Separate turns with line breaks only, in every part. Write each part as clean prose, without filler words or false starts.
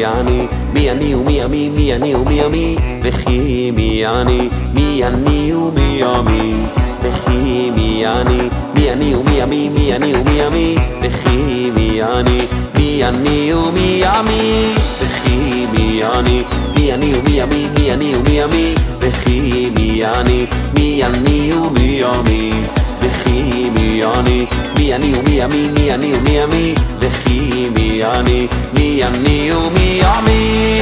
מי אני ומי עמי, מי אני ומי עמי, וכי מי אני ומי עמי, וכי מי אני ומי עמי, מי אני ומי עמי, וכי מי אני ומי עמי, וכי מי אני ומי עמי, מי אני ומי עמי, וכי מי אני ומי עמי, וכי מי אני ומי עמי, מי אני ומי עמי, וכי מי אני ומי עמי.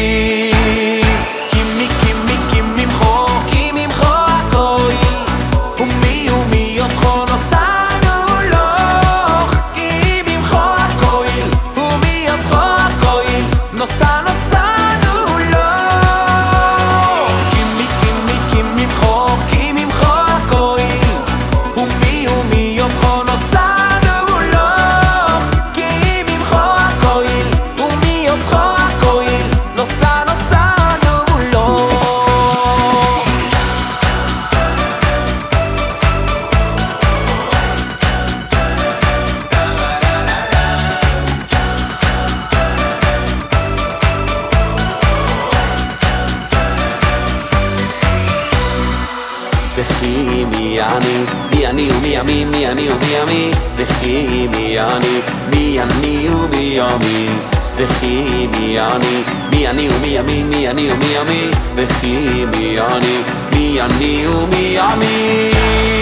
וכי מי אני ומי עמי, מי אני ומי עמי, וכי מי אני ומי עמי, וכי מי אני ומי עמי, מי אני ומי עמי, וכי מי אני ומי עמי.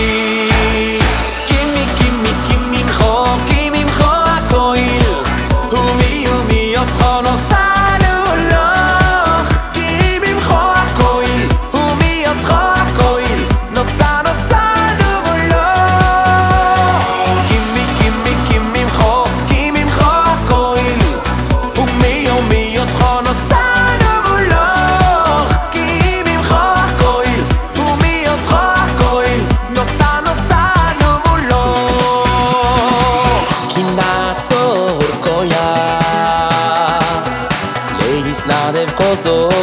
כי ממך הכויל, ומי אותך נוסענו לך, כי ממך הכויל, ומי אותך הכויל, נוסענו לך, כי ממך הכויל, ומי אותך נוסענו לך, כי ממך הכויל, ומי אותך הכויל, נוסענו לך, כי נעצור כויה להסנדב כוסו